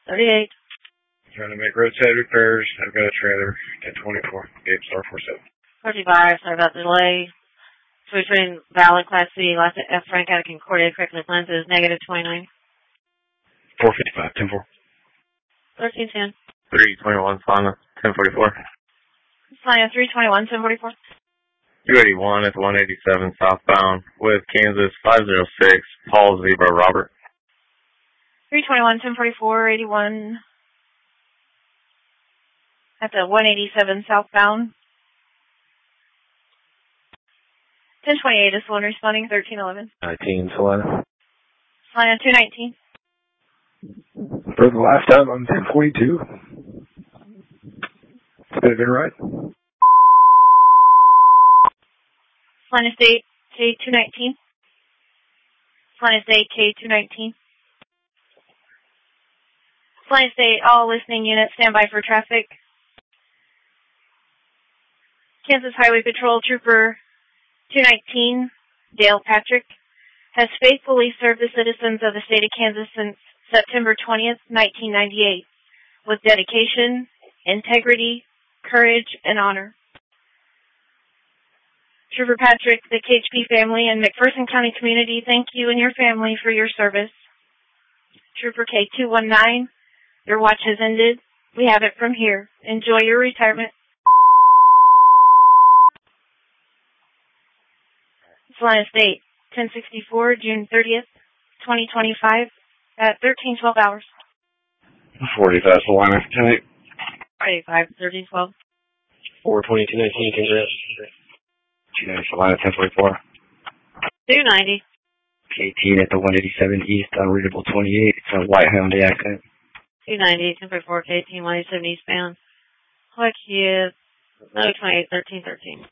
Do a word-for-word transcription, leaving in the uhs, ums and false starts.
thirty-eight. Trying to make roadside repairs. I've got a trailer. ten twenty-four. Gabe Star forty-seven. thirty-five. Sorry about the delay. Switch train valid Class C. Last F Frank out of Concordia. Correctly lenses. Negative twenty-nine. four fifty-five. ten four. thirteen ten. three twenty-one. Sana. ten forty-four. Sana three twenty-one. ten forty-four. two eighty-one at one eighty-seven southbound with Kansas five oh six. Paul Zebra Robert. three twenty-one. ten forty-four. eighty-one. At the one eighty-seven southbound. ten twenty-eight is the one responding. thirteen eleven. nineteen Solana. Solana two nineteen. For the last time, I'm ten forty-two. It's been a good ride. Solana State K two nineteen. Solana State K two nineteen. Solana State, all listening units, stand by for traffic. Kansas Highway Patrol Trooper two nineteen, Dale Patrick, has faithfully served the citizens of the state of Kansas since September twentieth, nineteen ninety-eight, with dedication, integrity, courage, and honor. Trooper Patrick, the K H P family, and McPherson County community thank you and your family for your service. Trooper K two nineteen, your watch has ended. We have it from here. Enjoy your retirement. Solana State, ten sixty-four, June thirtieth, twenty twenty-five, at thirteen twelve hours. forty-five, Solana, ten eight. forty-five, thirteen twelve. four twenty-two nineteen, Kansas. two ninety, Solana, ten forty-four. two ninety. eighteen at the one eighty-seven East, unreadable twenty-eight. It's a white Hyundai accent. two ninety, ten forty-four, K eighteen, one eighty-seven eastbound. Click here, no twenty-eight, thirteen thirteen.